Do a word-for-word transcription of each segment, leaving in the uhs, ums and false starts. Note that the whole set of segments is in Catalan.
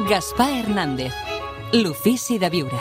Gaspar Hernández, l'ofici de viure.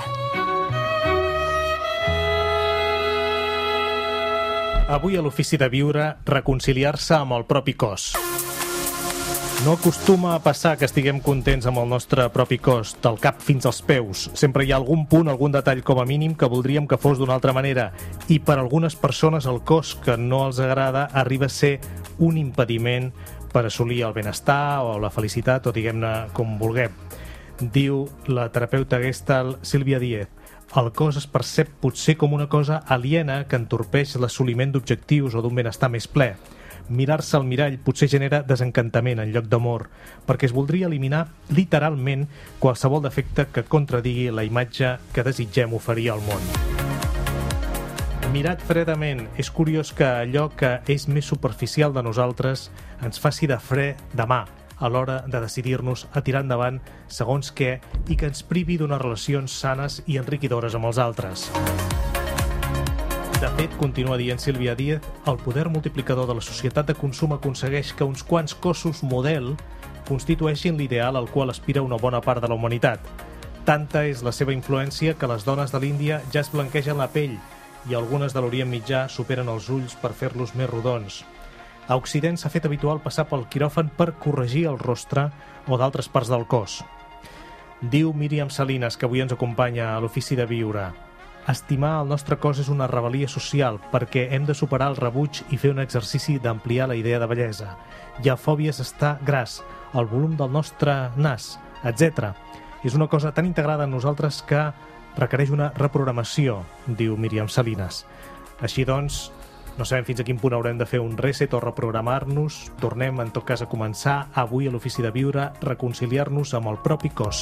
Avui a l'ofici de viure, reconciliar-se amb el propi cos. No acostuma a passar que estiguem contents amb el nostre propi cos, del cap fins als peus. Sempre hi ha algun punt, algun detall com a mínim que voldríem que fos d'una altra manera. I per algunes persones el cos que no els agrada arriba a ser un impediment per assolir el benestar o la felicitat, o diguem-ne com vulguem. Diu la terapeuta Gestalt Sílvia Díez: el cos es percep potser com una cosa aliena que entorpeix l'assoliment d'objectius o d'un benestar més ple. Mirar-se al mirall potser genera desencantament en lloc d'amor, perquè es voldria eliminar literalment qualsevol defecte que contradigui la imatge que desitgem oferir al món. Mirat fredament, és curiós que allò que és més superficial de nosaltres ens faci de fre de mà a l'hora de decidir-nos a tirar endavant segons què i que ens privi d'unes relacions sanes i enriquidores amb els altres. De fet, continua dient Sílvia Díez, el poder multiplicador de la societat de consum aconsegueix que uns quants cossos model constitueixin l'ideal al qual aspira una bona part de la humanitat. Tanta és la seva influència que les dones de l'Índia ja es blanquegen la pell i algunes de l'Orient Mitjà superen els ulls per fer-los més rodons. A Occident s'ha fet habitual passar pel quiròfan per corregir el rostre o d'altres parts del cos. Diu Míriam Salinas, que avui ens acompanya a l'ofici de viure: estimar el nostre cos és una rebel·lia social perquè hem de superar el rebuig i fer un exercici d'ampliar la idea de bellesa. Hi ha fòbies a estar gras, el volum del nostre nas, etcètera. És una cosa tan integrada en nosaltres que requereix una reprogramació, diu Míriam Salinas. Així doncs, no sabem fins a quin punt haurem de fer un reset o reprogramar-nos. Tornem, en tot cas, a començar avui a l'ofici de viure, reconciliar-nos amb el propi cos.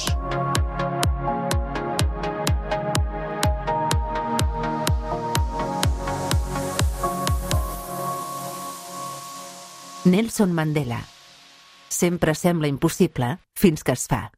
Nelson Mandela. Sempre sembla impossible fins que es fa.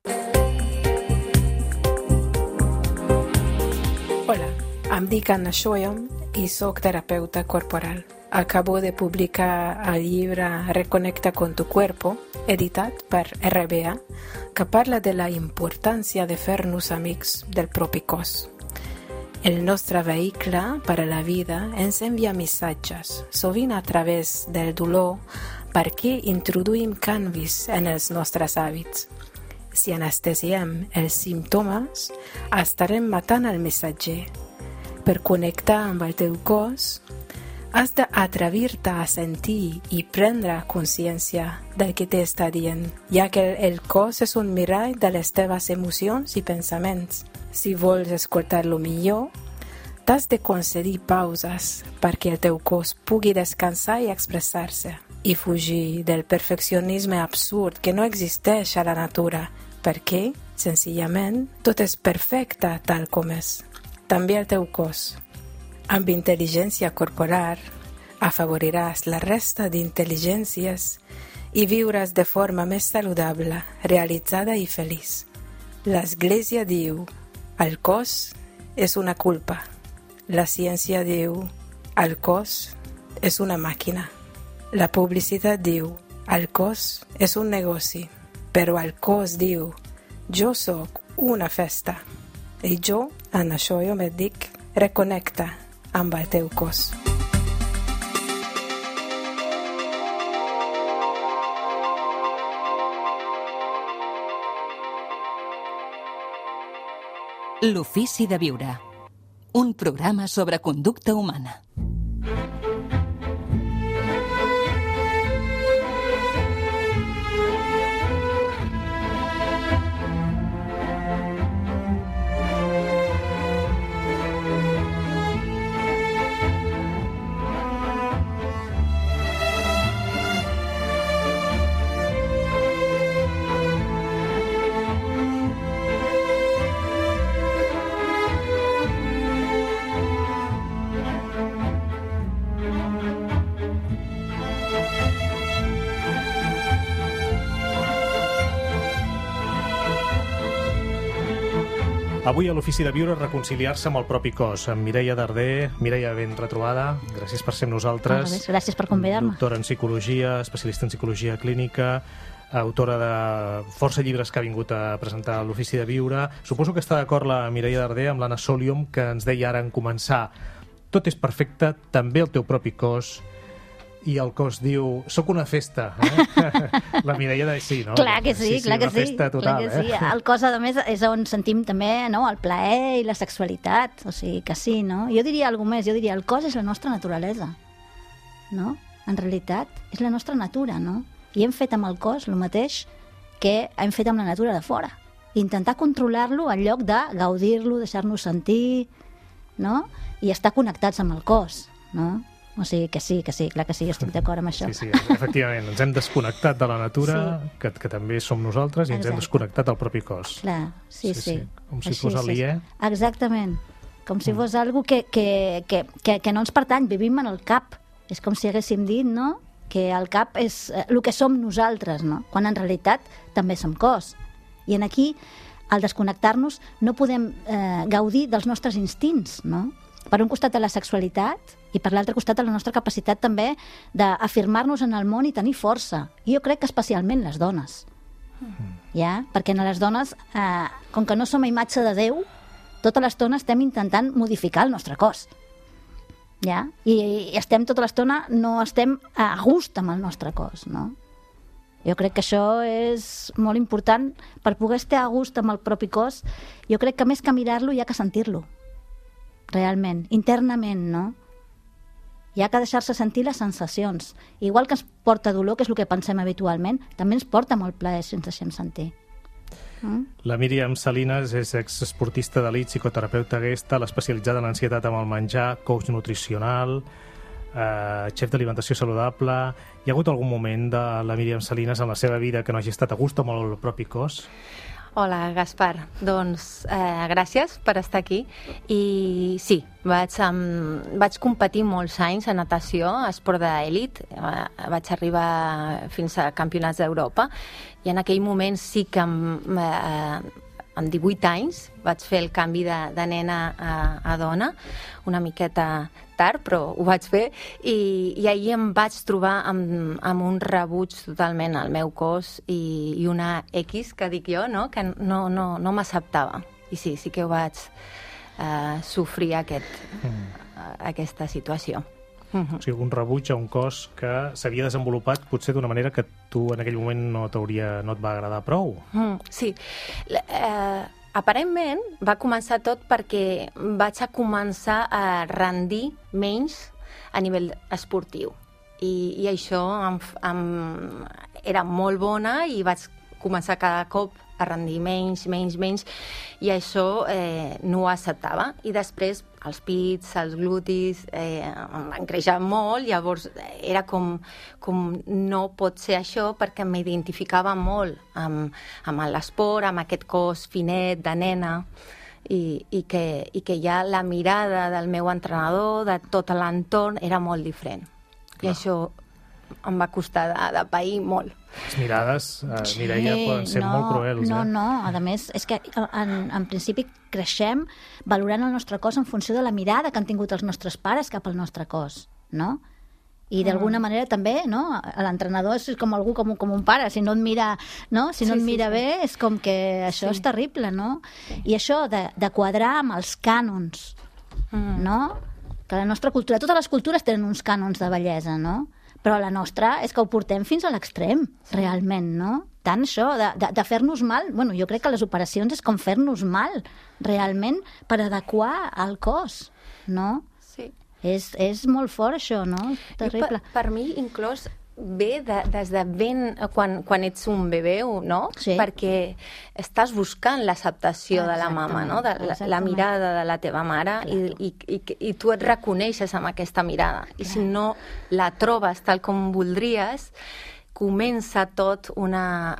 Hola, em dic Anna Shoyam i soc terapeuta corporal. Acabo de publicar el llibre Reconecta con tu cuerpo, editat per R B A, que parla de la importància de fer-nos amics del propi cos. El nostre vehicle per a la vida ens envia missatges, sovint a través del dolor, perquè introduïm canvis en els nostres hàbits. Si anestesiem els símptomes, estarem matant el missatger. Per connectar amb el teu cos, has d'atrevir-te a sentir i prendre consciència del que t'està dient, ja que el cos és un mirall de les teves emocions i pensaments. Si vols escoltar-lo millor, t'has de concedir pauses perquè el teu cos pugui descansar i expressar-se i fugir del perfeccionisme absurd que no existeix a la natura, perquè, senzillament, tot és perfecte tal com és. També el teu cos. Amb intel·ligència corporal afavoriràs la resta d'intel·ligències i viuràs de forma més saludable, realitzada i feliç. L'Església diu: el cos és una culpa. La ciència diu: el cos és una màquina. La publicitat diu: el cos és un negoci. Però el cos diu: jo sóc una festa. I jo, en això jo me dic: reconnecta amb el teu cos. L'ofici de viure. Un programa sobre conducta humana. Avui a l'ofici de viure, reconciliar-se amb el propi cos. Amb Mireia Darder. Mireia, ben retrobada. Gràcies per ser amb nosaltres. Gràcies per convidar-me. Doctora en psicologia, especialista en psicologia clínica. autora de força llibres que ha vingut a presentar l'Ofici de Viure. Suposo que està d'acord la Mireia Darder amb l'Anna Solium, que ens deia ara en començar: tot és perfecte, també el teu propi cos. I el cos diu, soc una festa. Eh? La Mireia de sí, no? Clar que sí, sí, sí clar que una sí. Festa total, clar que sí. Eh? El cos, a més, és on sentim també, no?, el plaer i la sexualitat. O sigui, que sí, no? Jo diria alguna més, jo diria, el cos és la nostra naturalesa, no? En realitat, és la nostra natura, no? I hem fet amb el cos el mateix que hem fet amb la natura de fora. Intentar controlar-lo en lloc de gaudir-lo, deixar-nos sentir, no? I estar connectats amb el cos, no? O sigui, que sí, que sí, clar que sí, jo estic d'acord amb això. Sí, sí, efectivament, ens hem desconnectat de la natura, sí. que, que també som nosaltres, i ens Exacte. hem desconnectat del propi cos. Clar, sí, sí. sí. sí. Com si Així, fos aliè. Sí. Exactament, com si fos mm. algo que, que, que, que, que no ens pertany, vivim en el cap. És com si haguéssim dit, no?, que el cap és el que som nosaltres, no?, quan en realitat també som cos. I en aquí, al desconnectar-nos, no podem eh, gaudir dels nostres instints, no? Per un costat de la sexualitat i per l'altre costat de la nostra capacitat també d'afirmar-nos en el món i tenir força. I jo crec que especialment les dones. Mm. Ja? Perquè a les dones, eh, com que no som a imatge de Déu, tota l'estona estem intentant modificar el nostre cos. Ja? I, i estem tota l'estona, no estem a gust amb el nostre cos, no? Jo crec que això és molt important per poder estar a gust amb el propi cos. Jo crec que més que mirar-lo hi ha que sentir-lo. Realment, internament, no? Hi ha que deixar-se sentir les sensacions. Igual que ens porta dolor, que és el que pensem habitualment, també ens porta molt plaer si ens deixem sentir. Mm? La Míriam Salinas és exesportista d'elit, psicoterapeuta gestalt, especialitzada en ansietat amb el menjar, coach nutricional, eh, xef d'alimentació saludable. Hi ha hagut algun moment de la Míriam Salinas en la seva vida que no hagi estat a gust amb el propi cos? Hola, Gaspar. Doncs eh, gràcies per estar aquí. I sí, vaig, um, vaig competir molts anys a natació, a esport d'elit. Eh, vaig arribar fins a campionats d'Europa i en aquell moment sí que amb, eh, amb divuit anys vaig fer el canvi de, de nena a, a dona, una miqueta tard, però ho vaig fer, i, i ahir em vaig trobar amb, amb un rebuig totalment al meu cos i, i una X, que dic jo, no? que no, no, no m'acceptava. I sí, sí que ho vaig eh, sofrir aquest, mm. aquesta situació. O sigui, un rebuig a un cos que s'havia desenvolupat potser d'una manera que tu en aquell moment no t'hauria, no et va agradar prou. Mm, sí. Eh, aparentment va començar tot perquè vaig a començar a rendir menys a nivell esportiu. I, i això em, em, era molt bona i vaig començar cada cop a rendir menys, menys, menys, i això eh, no ho acceptava. I després els pits, els glutis, eh, em van créixer molt, llavors era com, com no pot ser això, perquè m'identificava molt amb, amb l'esport, amb aquest cos finet de nena, i, i, que, i que ja la mirada del meu entrenador, de tot l'entorn, era molt diferent. Clar. I això em va costar de, de pair molt. Les mirades, eh, Mireia, sí, poden ser no, molt cruels. No, eh? no, a més, és que en, en principi creixem valorant el nostre cos en funció de la mirada que han tingut els nostres pares cap al nostre cos, no? I d'alguna manera també, no? L'entrenador és com algú, com, com un pare, si no et mira, no? Si no sí, et mira sí, bé, sí. És com que això sí. és terrible, no? I això de, de quadrar amb els cànons, mm. no? Que la nostra cultura, totes les cultures tenen uns cànons de bellesa, no? Però la nostra és que ho portem fins a l'extrem, sí. realment, no? Tant això, de, de, de fer-nos mal, bueno, jo crec que les operacions és com fer-nos mal, realment, per adequar el cos, no? Sí. És, és molt fort, això, no? Terrible. Per, per mi, inclús, ve de, des de ben... Quan, quan ets un bebè, no? Sí. Perquè estàs buscant l'acceptació de la mama, no? De la, la mirada de la teva mare, i, i, i, i tu et reconeixes amb aquesta mirada. I si no la trobes tal com voldries, comença tot una,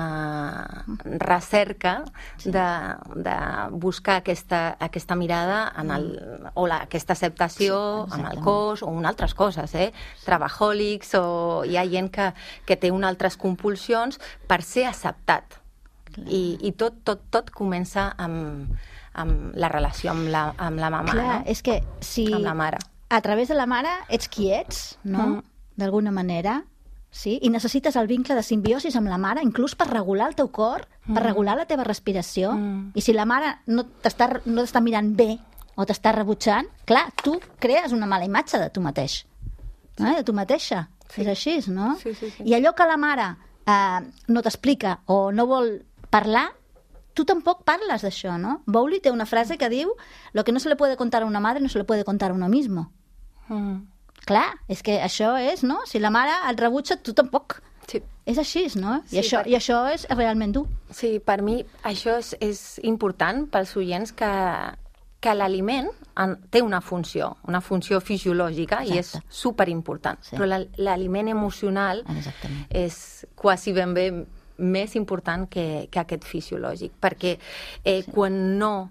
una recerca sí. de, de buscar aquesta, aquesta mirada en el, o la, aquesta acceptació sí, en el cos o en altres coses, eh? Travahòlics, o hi ha gent que, que té unes altres compulsions per ser acceptat. I, i tot, tot, tot comença amb, amb la relació amb la, amb la mama. Clar, no? És que si amb la mare. A través de la mare ets qui ets, no? Mm. D'alguna manera, sí? I necessites el vincle de simbiosis amb la mare, inclús per regular el teu cor, mm. per regular la teva respiració. Mm. I si la mare no t'està no t'està mirant bé o t'està rebutjant, clar, tu crees una mala imatge de tu mateix, sí. eh? de tu mateixa. Sí. És així, no? Sí, sí, sí. I allò que la mare eh, no t'explica o no vol parlar, tu tampoc parles d'això, no? Bowley té una frase que diu lo que no se le puede contar a una madre no se le puede contar a uno mismo. Mm. Clar, és que això és, no? Si la mare et rebutja, tu tampoc. Sí. És així, no? I, sí, això, per... I això és realment dur. Sí, per mi això és, és important pels oients que, que l'aliment té una funció, una funció fisiològica. Exacte. I és superimportant. Sí. Però l'aliment emocional Exactament. És quasi ben bé més important que, que aquest fisiològic, perquè eh, sí. quan no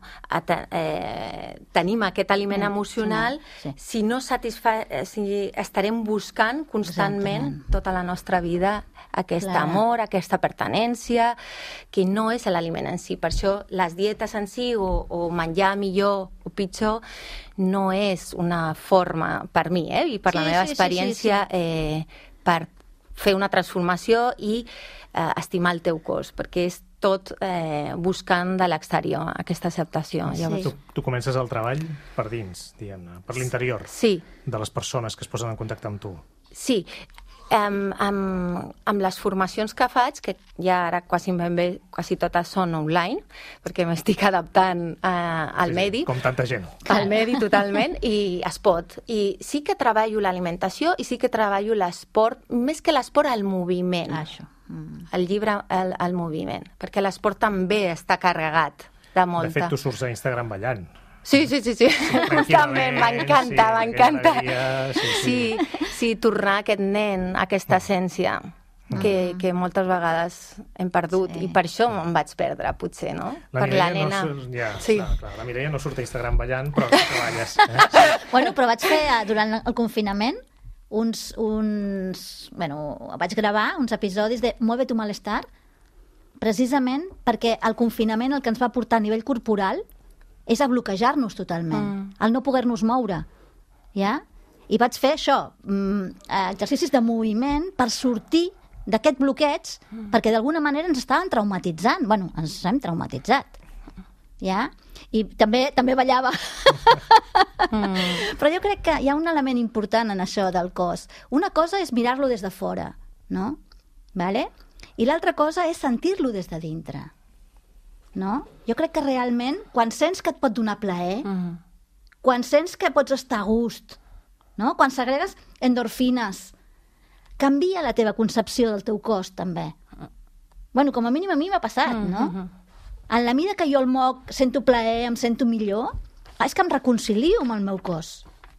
eh, tenim aquest aliment sí, emocional, sí. si no satisfa, si estarem buscant constantment Exactament. Tota la nostra vida aquest Clar. Amor, aquesta pertinència, que no és l'aliment en si. Per això les dietes en si o, o menjar millor o pitjor no és una forma, per mi, eh, i per sí, la meva sí, experiència, sí, sí, sí. Eh, per fer una transformació i eh, estimar el teu cos, perquè és tot eh, buscant de l'exterior, aquesta acceptació. Sí. Llavors... Tu, tu comences el treball per dins, diguem-ne, per l'interior sí. de les persones que es posen en contacte amb tu. Sí, Um, amb, amb les formacions que faig, que ja ara quasi ben bé, quasi totes són online, perquè m'estic adaptant uh, al sí, medi. Com tanta gent. Al medi, totalment, i es pot. I sí que treballo l'alimentació i sí que treballo l'esport, més que l'esport, el moviment. Ah, això. Mm. El llibre, el, el moviment, perquè l'esport també està carregat de molta. De fet, tu surts a Instagram ballant. Sí, sí, sí, sí. Justament, m'encanta, sí, m'encanta. Sí, sí. Sí, sí, tornar aquest nen, aquesta essència mm. que, que moltes vegades hem perdut sí. i per això em vaig perdre, potser, no? La per la nena. No surt, ja, sí. clar, clar, la Mireia no surt a Instagram ballant, però treballes. Eh? Bueno, però vaig fer, durant el confinament, uns, uns... Bueno, vaig gravar uns episodis de Mueve tu malestar, precisament perquè el confinament el que ens va portar a nivell corporal és a bloquejar-nos totalment, mm. el no poder-nos moure, ja? I vaig fer això, exercicis de moviment per sortir d'aquest bloqueig, mm. perquè d'alguna manera ens estaven traumatitzant. Bueno, ens hem traumatitzat, ja? I també també ballava. Mm. Però jo crec que hi ha un element important en això del cos. Una cosa és mirar-lo des de fora, no? Vale? I l'altra cosa és sentir-lo des de dintre. No? Jo crec que realment, quan sents que et pot donar plaer, uh-huh. quan sents que pots estar a gust, no? Quan segregues endorfines, canvia la teva concepció del teu cos, també. Bueno, com a mínim a mi m'ha passat, uh-huh. no? En la mida que jo el moc, sento plaer, em sento millor, és que em reconcilio amb el meu cos.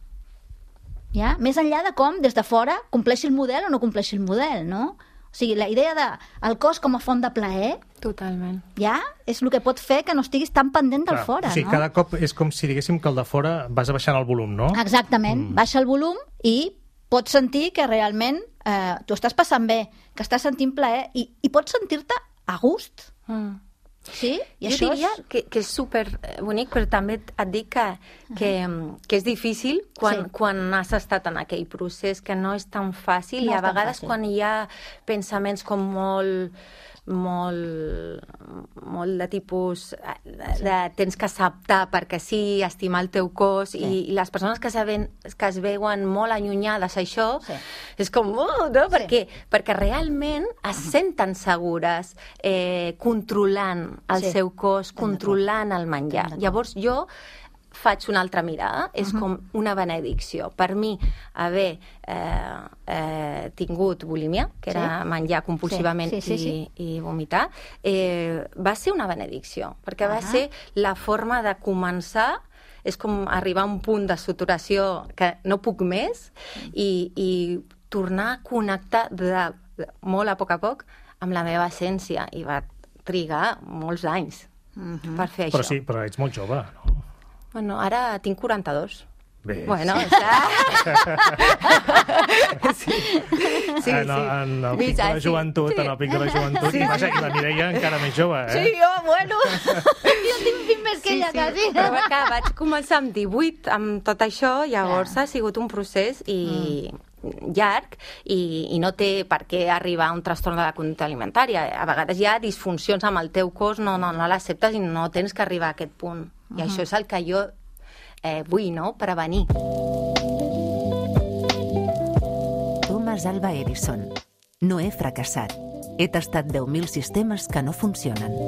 Ja? Més enllà de com, des de fora, compleixi el model o no compleixi el model, no? O sigui, la idea de el cos com a font de plaer totalment. Ja és el que pot fer que no estiguis tan pendent del Clar, fora, o sigui, no? cada cop és com si diguéssim que el de fora vas baixant el volum, no? Exactament, mm. baixa el volum i pots sentir que realment eh, tu estàs passant bé, que estàs sentint plaer i, i pots sentir-te a gust. Mm. Sí? I jo això diria és... que, que és super bonic, però també et dic que, que, que és difícil quan, sí. quan has estat en aquell procés, que no és tan fàcil, no i a vegades fàcil. Quan hi ha pensaments com molt... molt, molt de tipus de, de tens que acceptar perquè sí, estimar el teu cos sí. i, i les persones que, saben, que es veuen molt allunyades a això sí. és com, oh, no? Perquè, sí. perquè realment es senten segures eh, controlant el sí. seu cos, controlant el menjar. Llavors jo faig una altra mirada, és uh-huh. com una benedicció. Per mi, haver eh, eh, tingut bulímia, que sí. era menjar compulsivament sí. Sí, sí, sí. I, i vomitar, eh, va ser una benedicció, perquè uh-huh. va ser la forma de començar, és com arribar a un punt de saturació que no puc més, uh-huh. i, i tornar a connectar de, de, molt a poc a poc amb la meva essència, i va trigar molts anys uh-huh. per fer però això. Sí, però ets molt jove, no? Bueno, ara tinc quaranta-dos. Bé, bueno, sí. està... sí, sí, en, sí. En el pic de la joventut, sí. en el pic de la joventut, sí, i, vaja, i la Mireia encara més jove, eh? Sí, jo, bueno, jo tinc vint més que sí, ella, sí. quasi. Però que vaig començar amb divuit, amb tot això, llavors ja. ha sigut un procés i... Mm. llarg i, i no té per què arribar a un trastorn de la conducta alimentària. A vegades hi ha disfuncions amb el teu cos, no, no, no l'acceptes i no tens que arribar a aquest punt. I uh-huh. això és el que jo eh, vull, no?, prevenir. Thomas Alva Edison. No he fracassat. He tastat deu mil sistemes que no funcionen.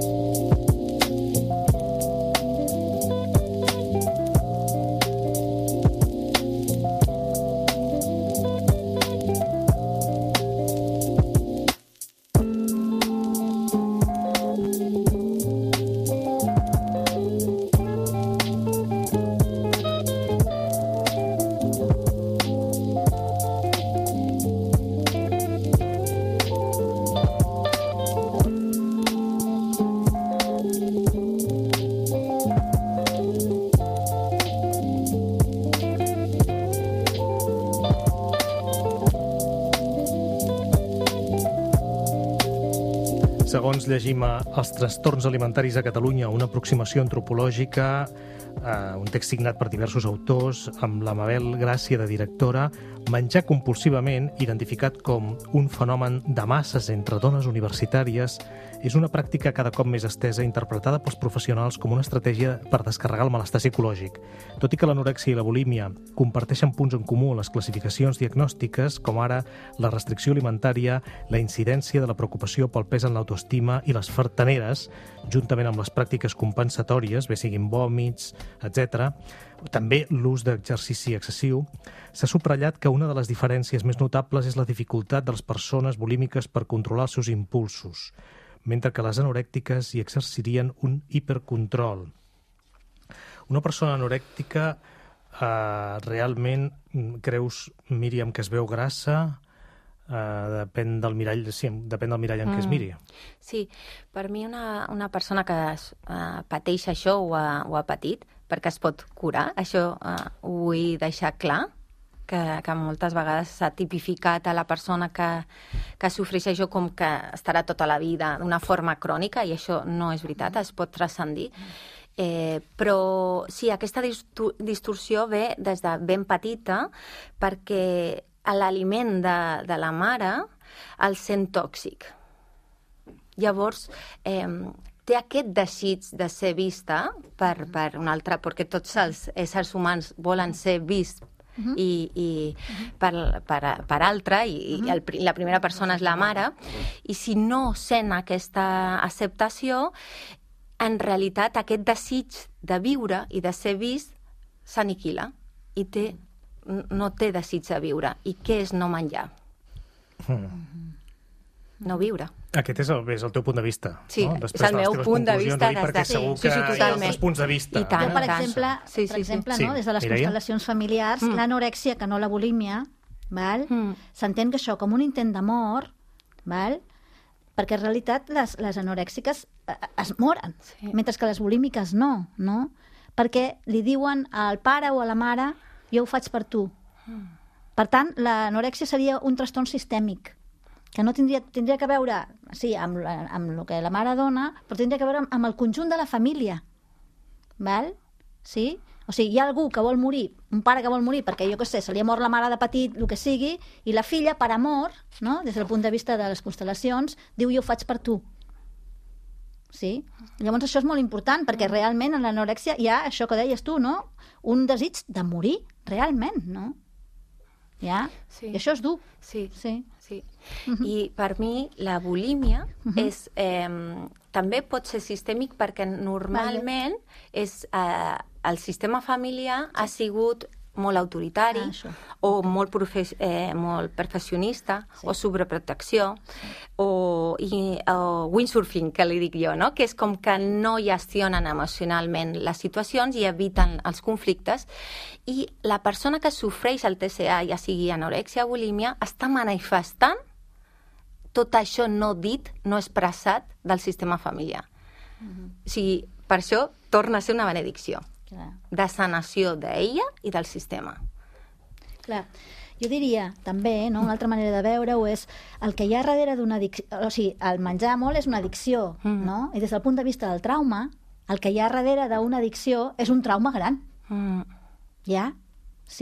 Segons llegim a Els trastorns alimentaris a Catalunya, una aproximació antropològica, eh, un text signat per diversos autors, amb la Mabel Gràcia de directora, menjar compulsivament, identificat com un fenomen de masses entre dones universitàries, és una pràctica cada cop més estesa, interpretada pels professionals com una estratègia per descarregar el malestar psicològic. Tot i que l'anorèxia i la bulímia comparteixen punts en comú a les classificacions diagnòstiques, com ara la restricció alimentària, la incidència de la preocupació pel pes en l'autoestima i les fartaneres, juntament amb les pràctiques compensatòries, bé siguin vòmits, etcètera, també l'ús d'exercici excessiu, s'ha subratllat que una de les diferències més notables és la dificultat de les persones bulímiques per controlar els seus impulsos, mentre que les anorèctiques hi exercirien un hipercontrol. Una persona anorèctica eh, realment, creus, Míriam, que es veu grassa? Uh, depèn del mirall, sí, depèn del mirall en què es miri. Sí, per mi una, una persona que es, uh, pateix això o ha, o ha patit, perquè es pot curar, això uh, ho vull deixar clar, que, que moltes vegades s'ha tipificat a la persona que, que sofreix això com que estarà tota la vida d'una forma crònica, i això no és veritat, es pot transcendir. Eh, però sí, aquesta distorsió ve des de ben petita, perquè l'aliment de, de la mare el sent tòxic. Llavors, eh, té aquest desig de ser vista per, per un altre, perquè tots els éssers humans volen ser vists uh-huh. i, i uh-huh. per, per, per altre, i, uh-huh. i el, la primera persona és la mare, i si no sent aquesta acceptació, en realitat aquest desig de viure i de ser vist s'aniquila i té no té desig de viure. I què és no menjar? Mm. No viure. Aquest és el, és el teu punt de vista. Sí, no? és el meu punt de vista. Dit, perquè sí, segur sí, sí, que hi ha altres punts de vista. I tant, per exemple, sí, sí, per exemple sí. no? Des de les Mireia? constel·lacions familiars, mm. l'anorèxia, que no la bulímia, val? Mm. S'entén que això com un intent de mort, val? Perquè en realitat les, les anorèxiques es moren, sí. mentre que les bulímiques no, no? Perquè li diuen al pare o a la mare jo ho faig per tu. Mm. Per tant, l'anorèxia seria un trastorn sistèmic, que no tindria, tindria que veure, sí, amb, amb el que la mare dona, però tindria que veure amb, amb el conjunt de la família. Val? Sí? O sigui, hi ha algú que vol morir, un pare que vol morir perquè, jo què sé, se li ha mort la mare de petit, el que sigui, i la filla, per amor, no? Des del punt de vista de les constel·lacions, diu jo ho faig per tu. Sí? Llavors això és molt important, perquè realment en l'anorèxia hi ha això que deies tu, no? Un desig de morir, realment, no? Ja? Sí. I això és dur. Sí, sí. sí. Uh-huh. I per mi la bulímia uh-huh. és, eh, també pot ser sistèmic perquè normalment vale. és, eh, el sistema familiar sí. ha sigut molt autoritari ah, o molt, profe eh, molt perfeccionista sí. o sobreprotecció sí. o, i, o windsurfing, que li dic jo, no? Que és com que no gestionen emocionalment les situacions i eviten els conflictes, i la persona que sofreix el T C A, ja sigui anorèxia o bulímia, està manifestant tot això no dit, no expressat del sistema familiar. Mm-hmm. O sigui, per això torna a ser una benedicció. Clar. De sanació d'ella i del sistema. Clar. Jo diria, també, no? Una altra manera de veure-ho és el que hi ha darrere d'una addicció, o sigui, el menjar molt és una addicció, mm. no? I des del punt de vista del trauma, el que hi ha darrere d'una addicció és un trauma gran. Mm. Ja? Sí?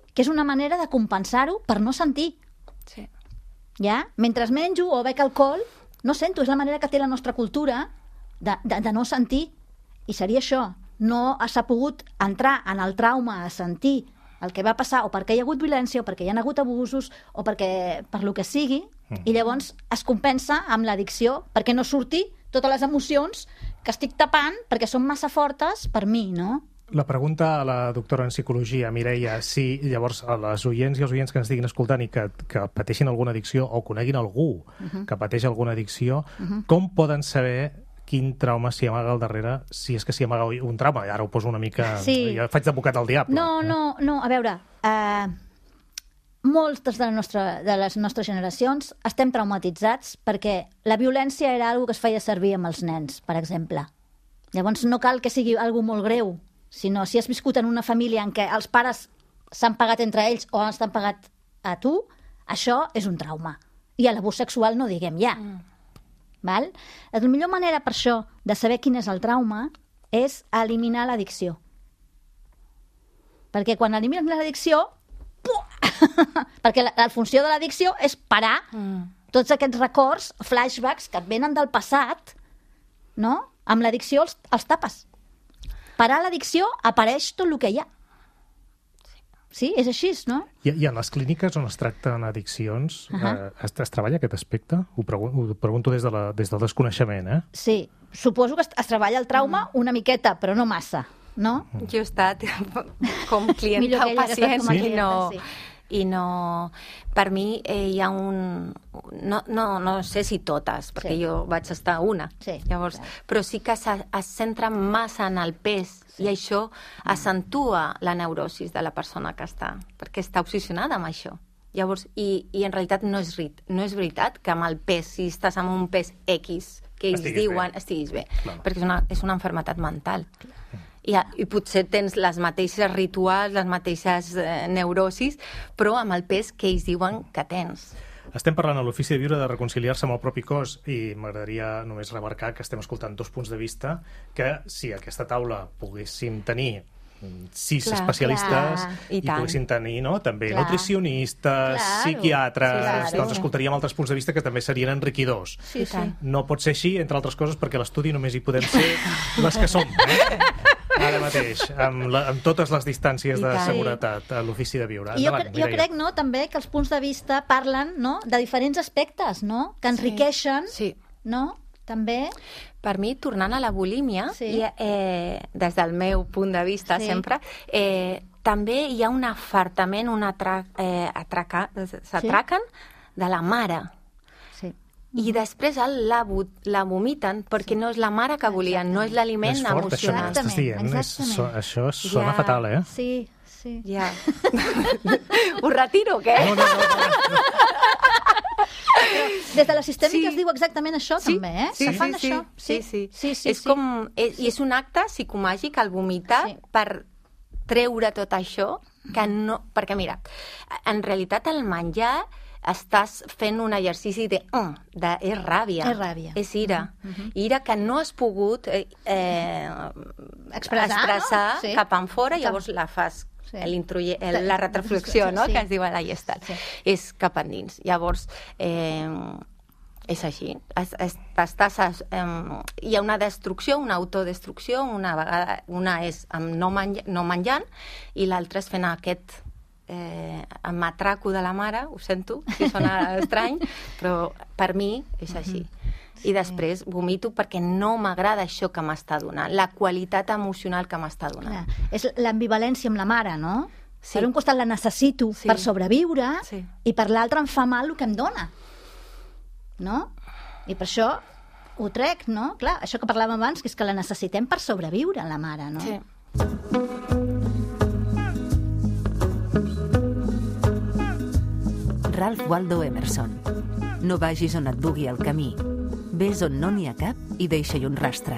que és una manera de compensar-ho per no sentir. Sí. Ja? Mentre menjo o bec alcohol, no sento, és la manera que té la nostra cultura de, de, de no sentir. I seria això, no s'ha pogut entrar en el trauma a sentir el que va passar, o perquè hi ha hagut violència, o perquè hi ha hagut abusos, o perquè per lo que sigui, mm. i llavors es compensa amb l'addicció perquè no surti totes les emocions que estic tapant perquè són massa fortes per mi, no? La pregunta a la doctora en psicologia, Mireia, si llavors a les oients i els oients que ens estiguin escoltant i que, que pateixin alguna addicció o coneguin algú uh-huh. que pateix alguna addicció, uh-huh. com poden saber quin trauma s'hi amaga al darrere, si és que s'hi amaga un trauma? I ara ho poso una mica... Sí. Ja faig d'advocat al diable. No, no, no, a veure... Uh, moltes de, la nostra, de les nostres generacions estem traumatitzats perquè la violència era algo que es feia servir amb els nens, per exemple. Llavors no cal que sigui algo molt greu, sinó si has viscut en una família en què els pares s'han pagat entre ells o s'han pagat a tu, això és un trauma. I a l'abús sexual no diguem ja. Mm. Val? La millor manera per això de saber quin és el trauma és eliminar l'addicció. Perquè quan elimines l'addicció, perquè la, la funció de l'addicció és parar mm. tots aquests records, flashbacks que et venen del passat, no? Amb l'addicció els, els tapes. Parar l'addicció apareix tot el que hi ha. Sí, és així, no? I, i en les clíniques on es tracten addiccions, uh -huh. eh, es, es treballa aquest aspecte? Ho, pregu ho pregunto des, de la, des del desconeixement, eh? Sí, suposo que es, es treballa el trauma mm. una miqueta, però no massa, no? Jo he estat com clienta o pacient sí? i no... Sí. I no... Per mi eh, hi ha un... No, no, no sé si totes, perquè sí. jo vaig estar una. Sí, Llavors, clar. Però sí que es centra massa en el pes sí. i això accentua la neurosis de la persona que està, perquè està obsessionada amb això. Llavors, i, i en realitat no és, no és veritat que amb el pes, si estàs amb un pes X, que ells estiguis diuen, bé. estiguis bé, clar. Perquè és una, és una malaltia mental. Clar. I, I potser tens les mateixes rituals, les mateixes eh, neurosis, però amb el pes que ells diuen que tens. Estem parlant a l'Ofici de Viure de reconciliar-se amb el propi cos i m'agradaria només remarcar que estem escoltant dos punts de vista que si a aquesta taula poguéssim tenir sis clar, especialistes clar. i, I poguessin tenir no? també clar. nutricionistes, claro. psiquiatres, sí, claro. doncs escoltaríem altres punts de vista que també serien enriquidors. Sí, sí. No pot ser així, entre altres coses, perquè a l'estudi només hi podem ser les que som. Eh? Ara mateix, amb, la, amb totes les distàncies de seguretat a l'Ofici de Viure. Endavant, jo, cre jo crec no, també que els punts de vista parlen no, de diferents aspectes no? que enriqueixen, sí. Sí. no? També... Per mi, tornant a la bulímia, sí. i, eh, des del meu punt de vista sí. sempre, eh, també hi ha un afartament, un atra eh, s'atraquen sí. de la mare. Sí. I després el, la, la vomiten perquè sí. no és la mare que volien, exactament. No és l'aliment emocional. Això, dient, és, so, això sona ja. fatal, eh? Sí, sí. Ja. Ho retiro, o què? No, no, no. no, no. Des de la sistèmica sí. es diu exactament això, sí. també, eh? Sí, que fan sí, això. Sí, sí. sí. sí, sí és sí. com... És, sí. I és un acte psicomàgic, el vomitar, sí. per treure tot això, que no... Perquè, mira, en realitat el menjar estàs fent un exercici de... Uh, de és ràbia. És ràbia. És ira. Uh -huh. Ira que no has pogut eh, eh, expressar, expressar no? sí. cap enfora, llavors la fas... Sí. El, la retroflexió, no? Sí. Que es diu a la Gestalt. Sí. És cap endins. Llavors, eh, és així. Es, es, estàs, eh, hi ha una destrucció, una autodestrucció, una vegada, una és amb no, menja, no menjant i l'altra és fent aquest eh, matraco de la mare, ho sento, si sona estrany, però per mi és així. Mm-hmm. I després vomito perquè no m'agrada això que m'està donant, la qualitat emocional que m'està donant. Clar. És l'ambivalència amb la mare, no? Sí. Per un costat la necessito sí. per sobreviure sí. i per l'altre em fa mal el que em dona. No? I per això ho trec, no? Clar, això que parlàvem abans, que és que la necessitem per sobreviure, la mare, no? Sí. Ralph Waldo Emerson. No vagis on et dugui el camí. Ves on no n'hi ha cap i deixa-hi un rastre.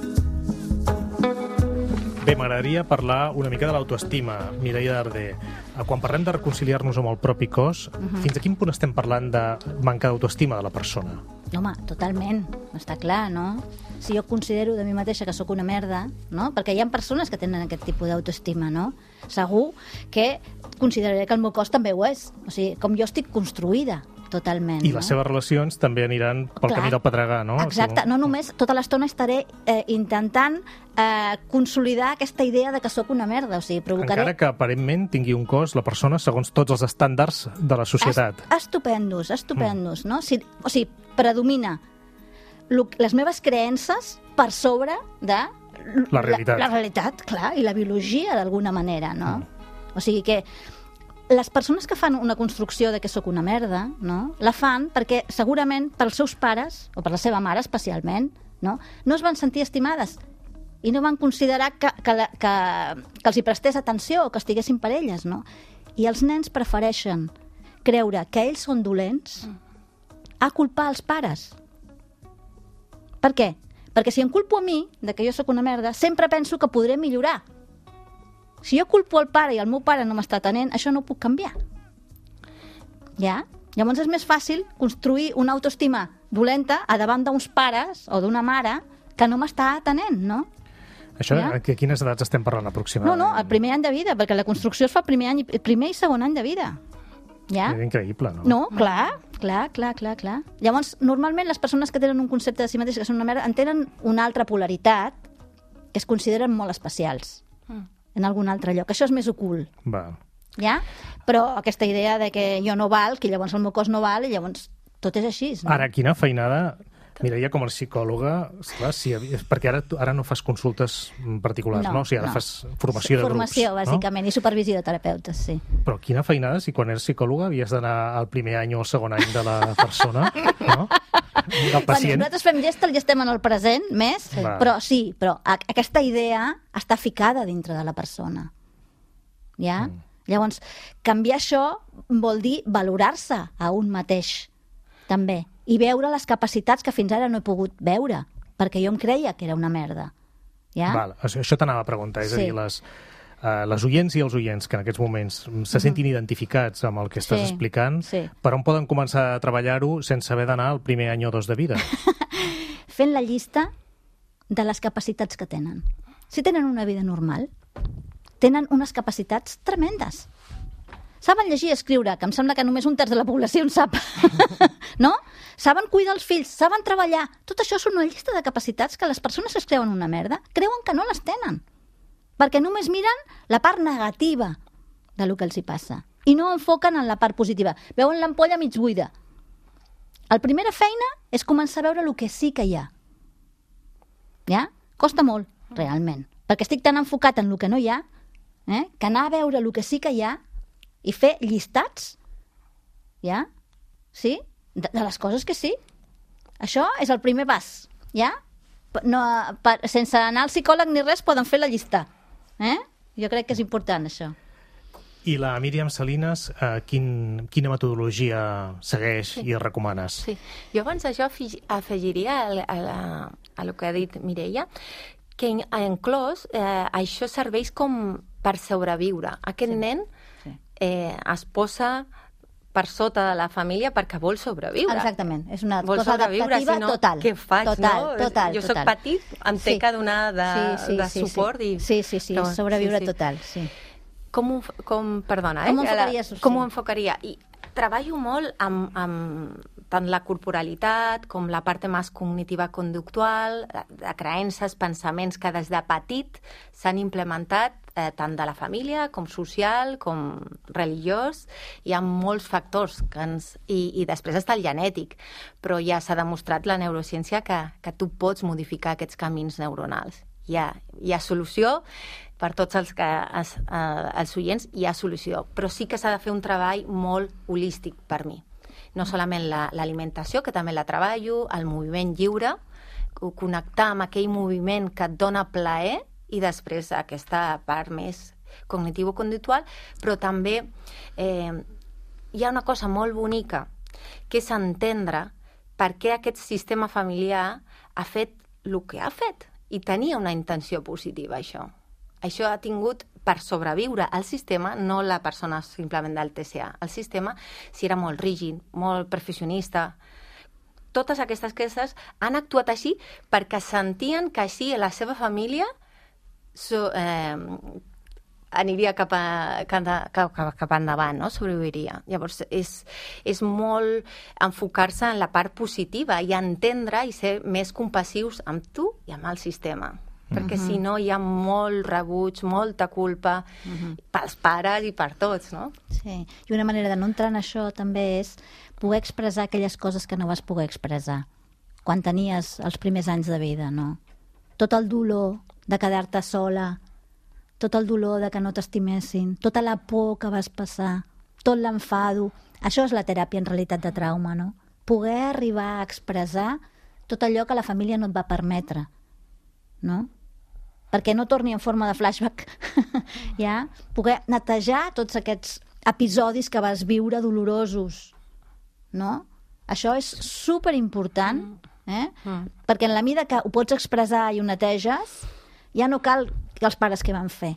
Bé, m'agradaria parlar una mica de l'autoestima, Mireia Darder. Quan parlem de reconciliar-nos amb el propi cos, uh-huh. fins a quin punt estem parlant de manca d'autoestima de la persona? Home, totalment, està clar, no? Si jo considero de mi mateixa que sóc una merda, no? Perquè hi ha persones que tenen aquest tipus d'autoestima, no? Segur que consideraré que el meu cos també ho és. O sigui, com jo estic construïda, totalment. I no? les seves relacions també aniran pel Clar. camí del pedregar, no? Exacte, no només tota l'estona estaré eh, intentant eh, consolidar aquesta idea de que sóc una merda, o sigui, provocaré... Encara que aparentment tingui un cos la persona segons tots els estàndards de la societat. Est estupendos, estupendos, mm. no? Si, o sigui, predomina les meves creences per sobre de... La realitat. La, la realitat, clar, i la biologia d'alguna manera, no? Mm. O sigui que les persones que fan una construcció de que sóc una merda, no? La fan perquè segurament pels seus pares, o per la seva mare especialment, no, no es van sentir estimades i no van considerar que, que, la, que, que els hi prestés atenció o que estiguessin per elles, no? I els nens prefereixen creure que ells són dolents a culpar els pares. Per què? Perquè si em culpo a mi de que jo sóc una merda, sempre penso que podré millorar. Si jo culpo el pare i el meu pare no m'està atenent, això no ho puc canviar. Ja? Llavors és més fàcil construir una autoestima dolenta a davant d'uns pares o d'una mare que no m'està atenent, no? Això, ja? a quines edats estem parlant aproximadament? No, no, el primer any de vida, perquè la construcció es fa primer, any, primer i segon any de vida. Ja? És increïble, no? No, clar, clar, clar, clar, clar. Llavors, normalment les persones que tenen un concepte de si mateixes que són una merda en tenen una altra polaritat que es consideren molt especials. Mm. En algun altre lloc. Això és més ocult. Va. Ja? Però aquesta idea de que jo no val, que llavors el meu cos no val, i llavors tot és així. No? Ara, quina feinada... Mireia, com a psicòloga, esclar, si, perquè ara, ara no fas consultes particulars, no? no? O sigui, ara no. fas formació de formació, grups. bàsicament, no? I supervisió de terapeutes, sí. Però quina feinada, si quan eres psicòloga havies d'anar al primer any o al segon any de la persona, no? Del pacient. Bueno, nosaltres fem gest, el gestem en el present, més, Va. però sí, però aquesta idea està ficada dintre de la persona. Ja? Mm. Llavors, canviar això vol dir valorar-se a un mateix, també. I veure les capacitats que fins ara no he pogut veure, perquè jo em creia que era una merda. Ja? Val, això això t'anava a preguntar, és sí. a dir, les, uh, les oients i els oients que en aquests moments se sentin mm-hmm. identificats amb el que estàs sí. explicant, sí. per on poden començar a treballar-ho sense haver d'anar al primer any o dos de vida? Fent la llista de les capacitats que tenen. Si tenen una vida normal, tenen unes capacitats tremendes. Saben llegir i escriure, que em sembla que només un terç de la població en sap. No? Saben cuidar els fills, saben treballar. Tot això és una llista de capacitats que les persones que es creuen una merda creuen que no les tenen. Perquè només miren la part negativa de lo que els hi passa. I no enfoquen en la part positiva. Veuen l'ampolla mig buida. La primera feina és començar a veure el que sí que hi ha. Ja? Costa molt, realment. Perquè estic tan enfocat en el que no hi ha, eh? que anar a veure el que sí que hi ha i fer llistats, ja? Sí? De, de les coses que sí. Això és el primer pas, ja? No, per, sense anar al psicòleg ni res poden fer la llista. Eh? Jo crec que és important, això. I la Míriam Salinas, eh, quin, quina metodologia segueix sí. i recomanes? Sí. Jo abans d'això afegiria a, a, a, a el que ha dit Mireia, que en, en clos eh, això serveix com per sobreviure. Aquest sí. nen Eh, es posa per sota de la família perquè vol sobreviure. Exactament, és una vol cosa adaptativa si no, total. Què faig, total, no? Total, jo soc total. petit, em té sí. que donar de, sí, sí, de sí, suport. Sí, i... sí, sí, sí. No, sobreviure sí, sí. total, sí. Com, com, perdona, com eh? ho enfocaries? Com ho enfocaria? I treballo molt amb, amb tant la corporalitat com la part més cognitiva conductual, de creences, pensaments que des de petit s'han implementat eh, tant de la família com social, com religiós. Hi ha molts factors que ens... I, i després està el genètic, però ja s'ha demostrat la neurociència que, que tu pots modificar aquests camins neuronals. Hi ha, hi ha solució per tots els, que, els, els oients, hi ha solució, però sí que s'ha de fer un treball molt holístic per mi. No solament l'alimentació, la, que també la treballo, el moviment lliure, connectar amb aquell moviment que et dona plaer i després aquesta part més cognitivo-conductual, però també eh, hi ha una cosa molt bonica, que és entendre per què aquest sistema familiar ha fet el que ha fet i tenia una intenció positiva, això. Això ha tingut per sobreviure al sistema, no la persona simplement del T C A. El sistema, si era molt rígid, molt perfeccionista, totes aquestes queixes han actuat així perquè sentien que així la seva família so, eh, aniria cap, a, cap, cap, cap endavant, no? Sobreviviria. Llavors, és, és molt enfocar-se en la part positiva i entendre i ser més compassius amb tu i amb el sistema. Perquè uh-huh. si no hi ha molt rebuig, molta culpa uh-huh. pels pares i per tots, no? Sí, i una manera de no entrar en això també és poder expressar aquelles coses que no vas poder expressar quan tenies els primers anys de vida, no? Tot el dolor de quedar-te sola, tot el dolor de que no t'estimessin, tota la por que vas passar, tot l'enfado. Això és la teràpia en realitat de trauma, no? Poder arribar a expressar tot allò que la família no et va permetre, no? Perquè no torni en forma de flashback, ja? Poder netejar tots aquests episodis que vas viure dolorosos, no? Això és superimportant, eh? Mm. Perquè en la mida que ho pots expressar i ho neteges, ja no cal que els pares què van fer,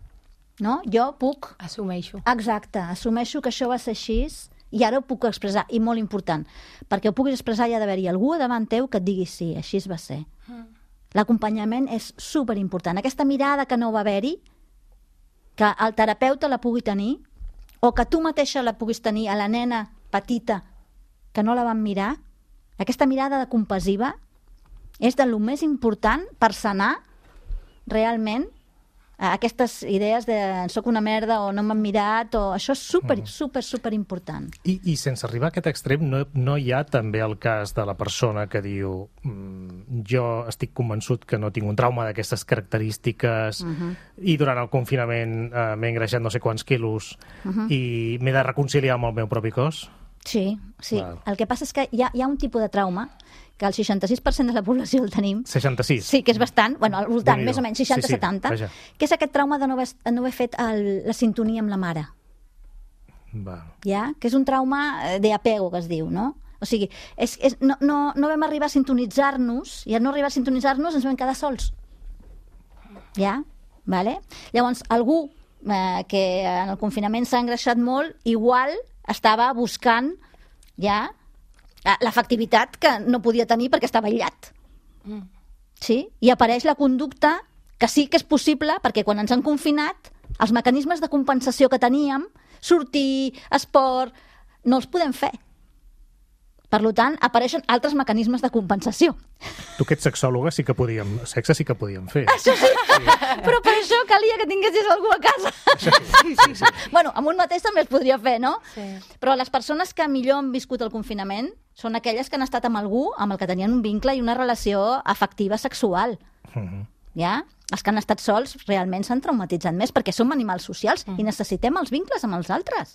no? Jo puc... Assumeixo. Exacte, assumeixo que això va ser així i ara ho puc expressar, i molt important, perquè ho puguis expressar hi ha d'haver-hi algú davant teu que et digui sí, així va ser. Mm. L'acompanyament és superimportant. Aquesta mirada que no va haver-hi, que el terapeuta la pugui tenir, o que tu mateixa la puguis tenir a la nena petita que no la van mirar, aquesta mirada de compassiva és de lo més important per sanar realment aquestes idees de soc una merda o no m'han mirat, o això és super, mm. super, super important. I, I sense arribar a aquest extrem, no, no hi ha també el cas de la persona que diu mm, jo estic convençut que no tinc un trauma d'aquestes característiques uh-huh. i durant el confinament eh, m'he engreixat no sé quants quilos uh-huh. i m'he de reconciliar amb el meu propi cos? Sí, sí. Val. El que passa és que hi ha, hi ha un tipus de trauma que el seixanta-sis per cent de la població el tenim. seixanta-sis? Sí, que és bastant, bueno, al voltant, més o menys, seixanta setanta, sí, sí, que és aquest trauma de no haver, no haver fet el, la sintonia amb la mare. Va. Ja? Que és un trauma d'apego, que es diu, no? O sigui, és, és, no, no, no vam arribar a sintonitzar-nos, i al no arribar a sintonitzar-nos ens vam quedar sols. Ja? Vale? Llavors, algú eh, que en el confinament s'ha engreixat molt, igual estava buscant ja l'efectivitat que no podia tenir perquè estava aïllat. Mm. Sí? I apareix la conducta que sí que és possible, perquè quan ens han confinat, els mecanismes de compensació que teníem, sortir, esport, no els podem fer. Per tant, apareixen altres mecanismes de compensació. Tu que ets sexòloga sí que podíem, sexe sí que podíem fer. Això sí, sí. Però per això calia que tinguessis algú a casa. Això sí, sí, sí. Bueno, amb un mateix també es podria fer, no? Sí. Però les persones que millor han viscut el confinament són aquelles que han estat amb algú amb el que tenien un vincle i una relació afectiva sexual. Uh-huh. Ja? Els que han estat sols realment s'han traumatitzat més perquè som animals socials uh-huh. i necessitem els vincles amb els altres.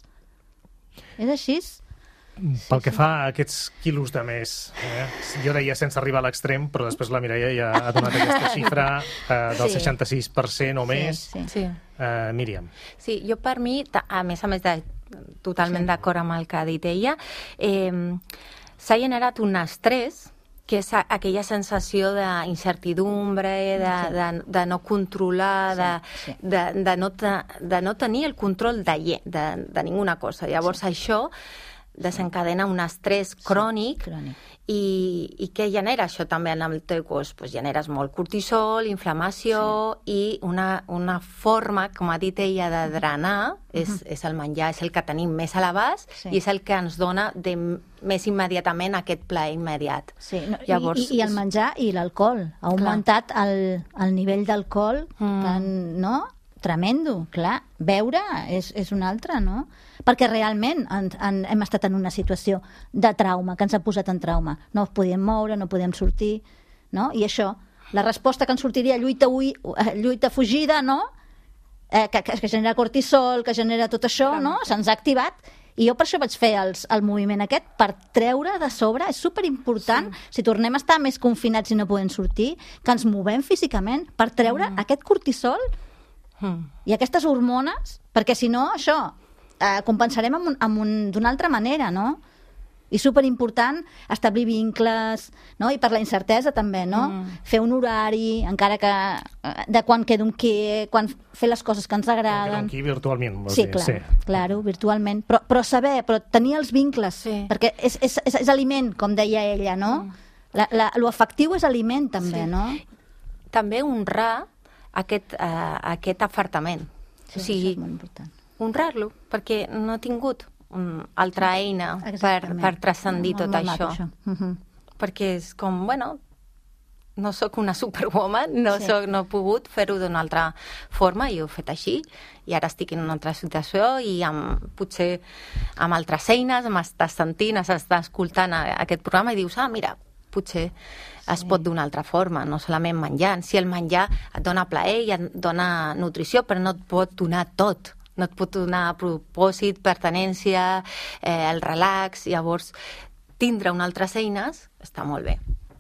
És així. Pel que fa a aquests quilos de més, eh? Jo deia sense arribar a l'extrem, però després la Mireia ja ha donat aquesta xifra eh, del sí. seixanta-sis per cent o més. Sí, sí. Eh, Míriam. Sí, jo per mi, a més a més de totalment sí. d'acord amb el que ha dit ella, eh, s'ha generat un estrès que és aquella sensació d'incertidumbre, de, de, de no controlar, de, sí, sí. de, de, no, de no tenir el control de, de, de ninguna cosa. Llavors sí. això desencadena un estrès crònic, sí, crònic. I, i què genera això també en el teu cos? Pues generes molt cortisol, inflamació sí. i una, una forma, com ha dit ella, de drenar, uh-huh. és, és el menjar, és el que tenim més a l'abast sí. i és el que ens dona de, més immediatament aquest plaer immediat. Sí. No, Llavors, i, I el menjar i l'alcohol. Ha augmentat el, el nivell d'alcohol, mm. que, no? Tremendo, clar. Beure és, és un altre, no? Perquè realment en, en, hem estat en una situació de trauma, que ens ha posat en trauma. No ens podíem moure, no podíem sortir, no? I això, la resposta que ens sortiria lluita, ui, lluita fugida, no? Eh, que, que genera cortisol, que genera tot això, no? Se'ns ha activat. I jo per això vaig fer els, el moviment aquest, per treure de sobre, és superimportant, sí. si tornem a estar més confinats i no podem sortir, que ens movem físicament, per treure mm. aquest cortisol mm. i aquestes hormones, perquè si no, això, eh, compensarem amb un, amb un, d'una altra manera, no? I superimportant establir vincles, no? I per la incertesa també, no? Mm. Fer un horari, encara que de quan queda un què, quan fer les coses que ens agraden. Queda un qui virtualment, vols sí, dir. Clar, sí, claro, virtualment. Però, però saber, però tenir els vincles, sí. perquè és, és, és, és aliment, com deia ella, no? Mm. La, la, lo afectiu és aliment, també, sí. no? També honrar aquest, uh, aquest afartament. Sí, o sigui, això és molt important. Honrar-lo, perquè no ha tingut una altra eina per, per transcendir tot molt això. això. Uh -huh. Perquè és com, bueno, no sóc una superwoman, no, sí. soc, no he pogut fer-ho d'una altra forma i ho he fet així, i ara estic en una altra situació i amb, potser amb altres eines m'estàs sentint, estàs escoltant aquest programa i dius, ah, mira, potser sí. es pot d'una altra forma, no solament menjant. Si el menjar et dona plaer i et dona nutrició, però no et pot donar tot. No et pot donar propòsit, pertenència, eh, el relax. Llavors, tindre unes altres eines està molt bé.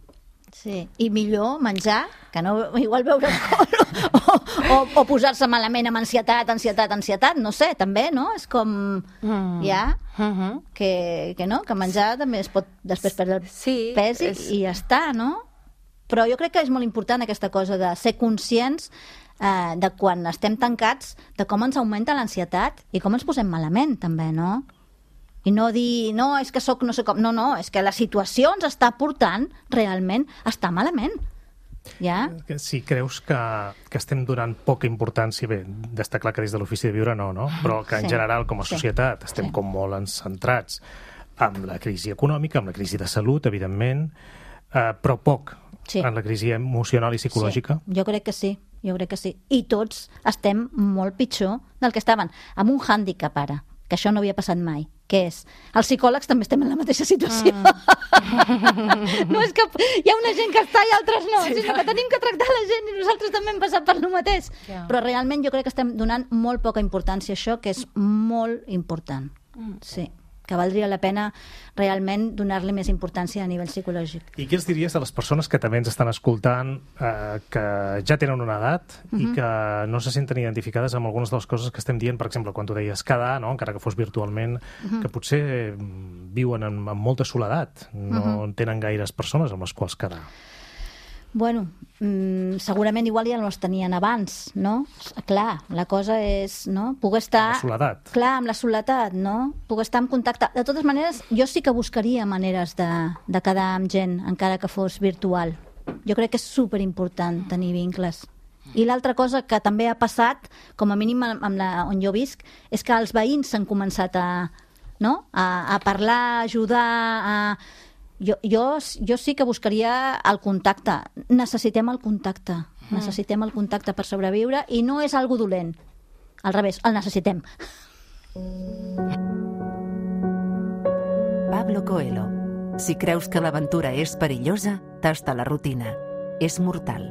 Sí, i millor menjar, que no igual veure o, o, o posar-se malament amb ansietat, ansietat, ansietat, no sé, també, no? És com, mm. ja, mm-hmm. que, que no, que menjar també es pot després perdre el sí, pes i, és... i ja està, no? Però jo crec que és molt important aquesta cosa de ser conscients eh, de quan estem tancats, de com ens augmenta l'ansietat i com ens posem malament, també, no? I no dir, no, és que sóc no sé com... No, no, és que la situació ens està portant realment a estar malament. Ja? Si creus que, que estem donant poca importància, bé, d'estar clar que des de l'Ofici de Viure no, no? Però que en Sí. general, com a societat, Sí. estem Sí. com molt centrats amb la crisi econòmica, amb la crisi de salut, evidentment, eh, però poc Sí. en la crisi emocional i psicològica. Sí, jo crec que sí, jo crec que sí. I tots estem molt pitjor del que estaven, amb un hàndicap ara, que això no havia passat mai, que és, els psicòlegs també estem en la mateixa situació. Mm. No és que hi ha una gent que està i altres no, sí, sinó que tenim que tractar la gent i nosaltres també hem passat per lo mateix. Yeah. Però realment jo crec que estem donant molt poca importància a això, que és molt important. Sí, que valdria la pena realment donar-li més importància a nivell psicològic. I què els diries a les persones que també ens estan escoltant, eh, que ja tenen una edat uh-huh. i que no se senten identificades amb algunes de les coses que estem dient, per exemple, quan tu deies quedar, no? Encara que fos virtualment, uh-huh. que potser viuen amb, amb molta soledat, no uh-huh. tenen gaires persones amb les quals quedar. Bueno, mmm, segurament igual ja no els tenien abans, no? Clar, la cosa és, no? Poder estar... La soledat. Clar, amb la soledat, no? Poder estar en contacte. De totes maneres, jo sí que buscaria maneres de, de quedar amb gent, encara que fos virtual. Jo crec que és superimportant tenir vincles. I l'altra cosa que també ha passat, com a mínim amb la, on jo visc, és que els veïns s'han començat a, no? a, a parlar, a ajudar, a... Jo, jo, jo sí que buscaria el contacte. Necessitem el contacte. Mm. Necessitem el contacte per sobreviure i no és algo dolent. Al revés, el necessitem. Pablo Coelho. Si creus que l'aventura és perillosa, tasta la rutina. És mortal.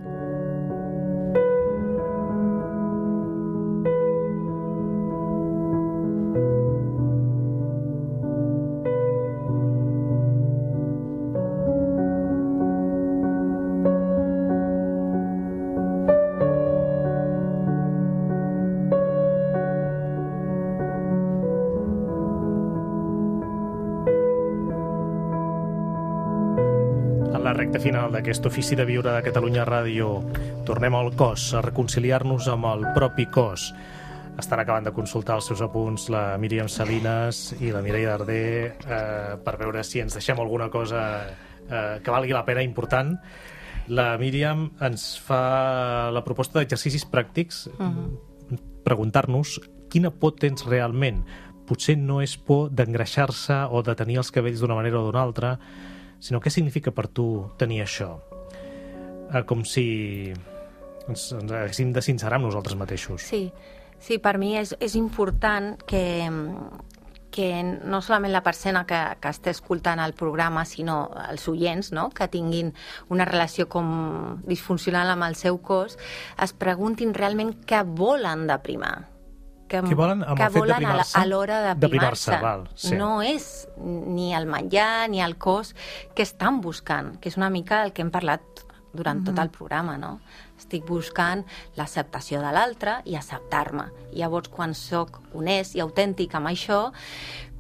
La recta final d'aquest Ofici de Viure de Catalunya Ràdio. Tornem al cos, a reconciliar-nos amb el propi cos. Estan acabant de consultar els seus apunts la Míriam Salinas i la Mireia Darder eh, per veure si ens deixem alguna cosa eh, que valgui la pena, important. La Míriam ens fa la proposta d'exercicis pràctics, uh-huh. preguntar-nos quina por tens realment. Potser no és por d'engreixar-se o de tenir els cabells d'una manera o d'una altra, sinó què significa per tu tenir això? Eh, com si ens, ens haguéssim de sincerar amb nosaltres mateixos. Sí, sí, per mi és, és important que, que no solament la persona que, que està escoltant el programa, sinó els oients, no? Que tinguin una relació com disfuncional amb el seu cos, es preguntin realment què volen de primar. Que, que volen amb que el fet volen d'aprimar-se? a l'hora d'aprimar-se. Sí. No és ni el menjar ni el cos que estan buscant, que és una mica el que hem parlat durant mm-hmm. tot el programa, no? Estic buscant l'acceptació de l'altre i acceptar-me. I llavors, quan sóc honest i autèntic amb això,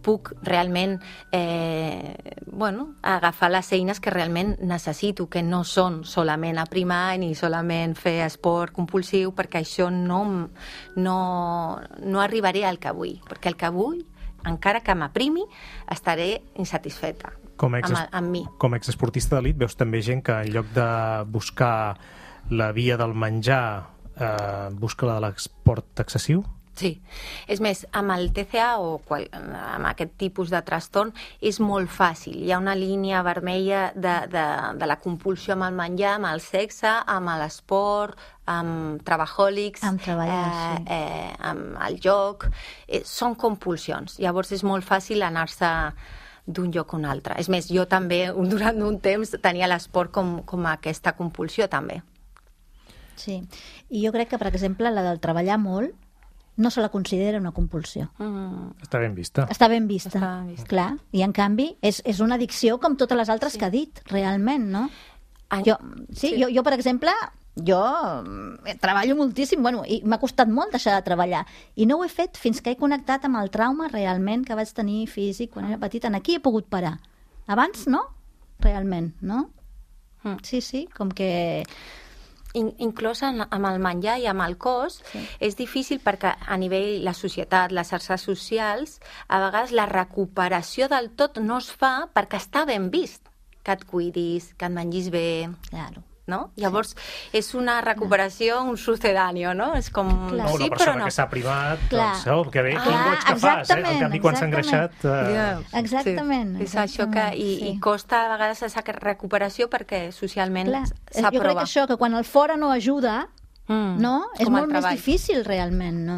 puc realment eh, bueno, agafar les eines que realment necessito, que no són solament aprimar ni solament fer esport compulsiu, perquè això no, no, no arribaré al que vull, perquè el que vull, encara que m'aprimi, estaré insatisfeta com ex, amb, amb mi. Com a exesportista d'elit veus també gent que en lloc de buscar la via del menjar eh, busca la de l'esport excessiu? Sí. És més, amb el T C A o qual, amb aquest tipus de trastorn és molt fàcil. Hi ha una línia vermella de, de, de la compulsió amb el menjar, amb el sexe, amb l'esport, amb trebahòlics, amb treballar, eh, sí. eh, amb el joc. Eh, són compulsions. Llavors és molt fàcil anar-se d'un lloc a un altre. És més, jo també durant un temps tenia l'esport com, com aquesta compulsió també. Sí. I jo crec que, per exemple, la del treballar molt no se la considera una compulsió. Mm. Està ben vista. Està ben vista, Està ben vista. clar. I, en canvi, és, és una addicció com totes les altres Sí. que ha dit, realment, no? En- Jo, sí, sí. Jo, jo, per exemple, jo mm, treballo moltíssim, bueno, i m'ha costat molt deixar de treballar. I no ho he fet fins que he connectat amb el trauma realment que vaig tenir físic quan era petita. Aquí he pogut parar. Abans, no? Realment, no? Mm. Sí, sí, com que... In, inclòs en, amb el menjar i amb el cos, sí. És difícil perquè a nivell la societat, les xarxes socials, a vegades la recuperació del tot no es fa perquè està ben vist que et cuidis, que et mengis bé, Claro. no? Llavors, és una recuperació, un sucedáneo, no? És com, Clar. No, sí, una però persona no. que s'ha privat, Clar. doncs, oh, que bé, Ah, quin goig que fas, eh? En exactament, canvi, quan s'ha exactament. engreixat... Eh... Yeah. Exactament, Sí. És això que... I, sí. I costa a vegades aquesta recuperació perquè socialment Clar, jo crec s'aprova. que això, que quan el fora no ajuda, Mm, no? És com el molt més treball. difícil, realment, no?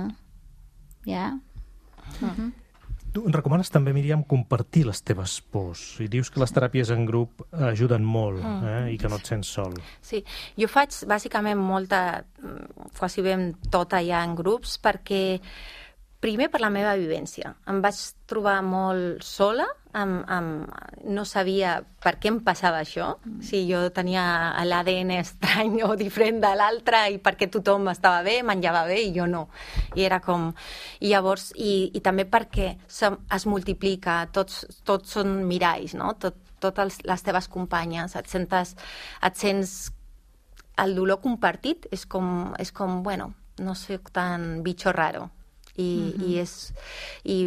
Ja. Uh-huh. Tu ens recomanes també, Míriam, compartir les teves pors. I dius que les teràpies en grup ajuden molt eh? I que no et sents sol. Sí, jo faig bàsicament molta, quasi bé tot allà en grups, perquè primer per la meva vivència. Em vaig trobar molt sola, amb, amb, no sabia per què em passava això, si jo tenia l'A D N estrany o diferent de l'altre i per què tothom estava bé, menjava bé i jo no. I era com... I llavors, i, i també perquè som, es multiplica, tots, tots són miralls, no? Tot, totes les teves companyes, et sentes, et sents el dolor compartit, és com, és com bueno, no soc tan bicho raro. I, uh-huh. i és... I,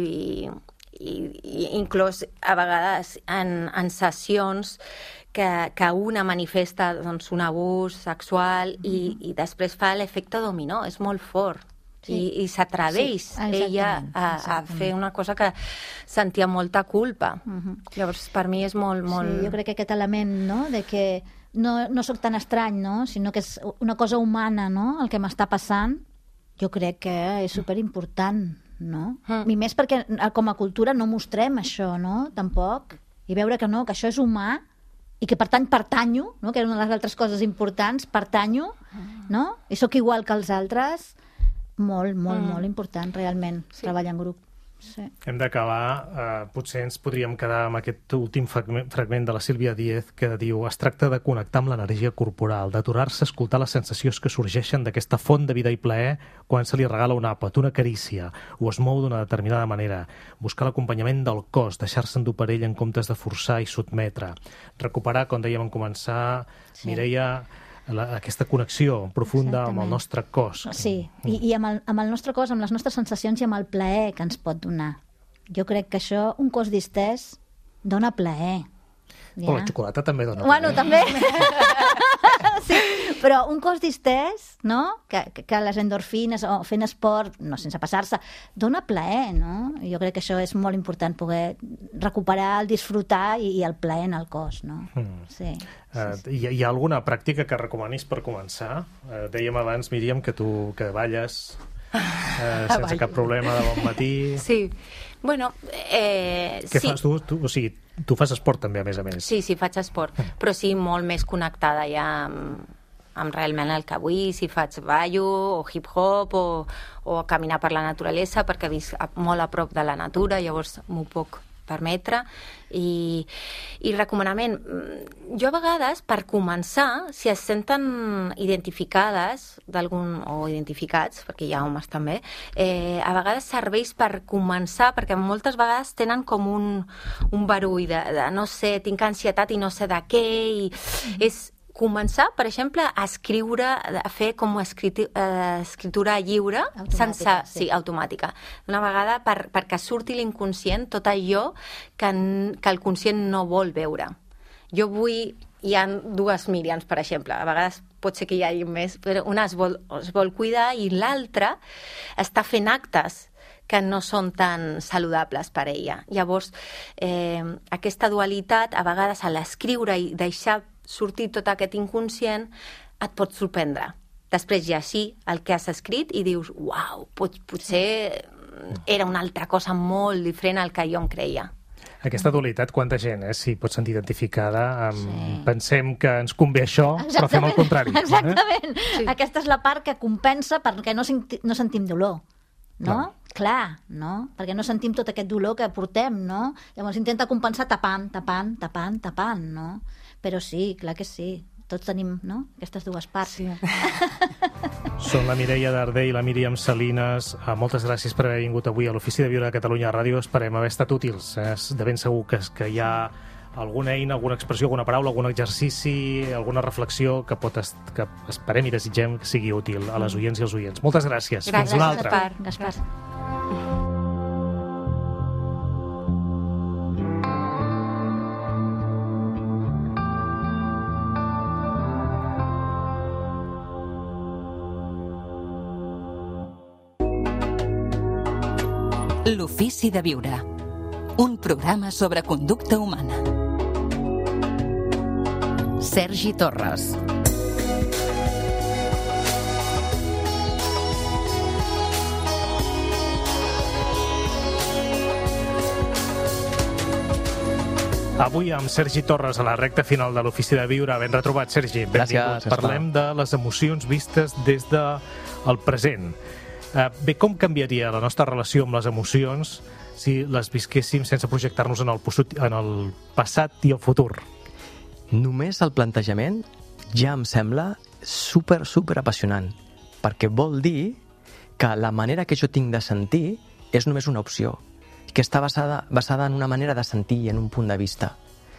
i, i inclús a vegades en, en sessions que, que una manifesta doncs, un abús sexual uh-huh. i, i després fa l'efecte dominó, és molt fort. Sí. I, i s'atreveix sí, ella a, a fer una cosa que sentia molta culpa. Uh-huh. Llavors, per mi és molt... molt... Sí, jo crec que aquest element, no?, de que no, no sóc tan estrany, no?, sinó que és una cosa humana, no?, el que m'està passant, jo crec que és superimportant, no? Mm. I més perquè com a cultura no mostrem això, no?, tampoc. I veure que no, que això és humà i que per tant pertanyo, no?, que era una de les altres coses importants, pertanyo, no?, i sóc igual que els altres, molt, molt, mm. molt important, realment, sí. Treballar en grup. Sí. Hem d'acabar, eh, potser ens podríem quedar amb aquest últim fragment, fragment de la Sílvia Díez que diu: es tracta de connectar amb l'energia corporal, d'aturar-se a escoltar les sensacions que sorgeixen d'aquesta font de vida i plaer quan se li regala un àpat, una carícia, o es mou d'una determinada manera, buscar l'acompanyament del cos, deixar-se endur per ell en comptes de forçar i sotmetre, recuperar, com dèiem en començar, sí. Mireia, la, aquesta connexió profunda Exactament. Amb el nostre cos. Sí, i, i amb, el, amb el nostre cos, amb les nostres sensacions i amb el plaer que ens pot donar. Jo crec que això, un cos distès, dona plaer. Ja. Però la xocolata també dona bueno, plaer. També. Sí, però un cos distès, no?, que, que, que les endorfines o fent esport, no sense passar-se, dona plaer, no? Jo crec que això és molt important, poder recuperar el disfrutar i, i el plaer en el cos, no? Mm. Sí. Uh, hi, hi ha alguna pràctica que recomanis per començar? Uh, dèiem abans, Míriam, que tu que balles uh, sense cap problema de bon matí. Sí, bueno... Eh, Què sí. fas tu? tu? O sigui, tu fas esport també, a més a més. Sí, sí, faig esport, però sí molt més connectada ja amb, amb realment el que vull, si faig ballo o hip-hop o, o caminar per la naturalesa, perquè visc a, molt a prop de la natura, llavors m'ho puc permetre. I, i recomanament, jo a vegades, per començar, si es senten identificades d'algun, o identificats, perquè hi ha homes també, eh, a vegades serveix per començar, perquè moltes vegades tenen com un, un barull de, de no sé, tinc ansietat i no sé de què, i mm-hmm. és començar, per exemple, a escriure, a fer com escriti, eh, escritura lliure, automàtica, sense, sí. sí, automàtica. Una vegada per, perquè surti l'inconscient tot allò que, que el conscient no vol veure. Jo vull... Hi ha dues Míriams, per exemple. A vegades pot ser que hi hagi més, però una es vol, es vol cuidar i l'altra està fent actes que no són tan saludables per ella. Llavors, eh, aquesta dualitat, a vegades a l'escriure i deixar sortir tot aquest inconscient, et pot sorprendre. Després llegir el que has escrit i dius, uau, pot, potser era una altra cosa molt diferent al que jo em creia. Aquesta dualitat, quanta gent eh, s'hi pot sentir identificada amb... Sí. Pensem que ens convé això, exactament, però fem el contrari. Exactament. Eh? Sí. Aquesta és la part que compensa perquè no, senti, no sentim dolor. No? Clar. Clar, no? Perquè no sentim tot aquest dolor que portem, no? Llavors intenta compensar tapant, tapant, tapant, tapant, no? Però sí, clar que sí. Tots tenim, no?, aquestes dues parts. Sí. Són la Mireia Darder i la Míriam Salines. Moltes gràcies per haver vingut avui a l'Ofici de Viure de Catalunya Ràdio. Esperem haver estat útils. Eh? De ben segur que, que hi ha alguna eina, alguna expressió, alguna paraula, algun exercici, alguna reflexió que, pot est que esperem i desitgem que sigui útil a les oients i als oients. Moltes gràcies. Gràcies. Fins una altra. Gaspar. Gaspar. L'Ofici de Viure, un programa sobre conducta humana. Sergi Torres. Avui amb Sergi Torres a la recta final de l'Ofici de Viure. Ben retrobat, Sergi. Benvingut. Parlem de les emocions vistes des del present. Uh, bé, com canviaria la nostra relació amb les emocions si les visquéssim sense projectar-nos en el, en el passat i el futur? Només el plantejament ja em sembla super, super apassionant, perquè vol dir que la manera que jo tinc de sentir és només una opció, que està basada, basada en una manera de sentir i en un punt de vista.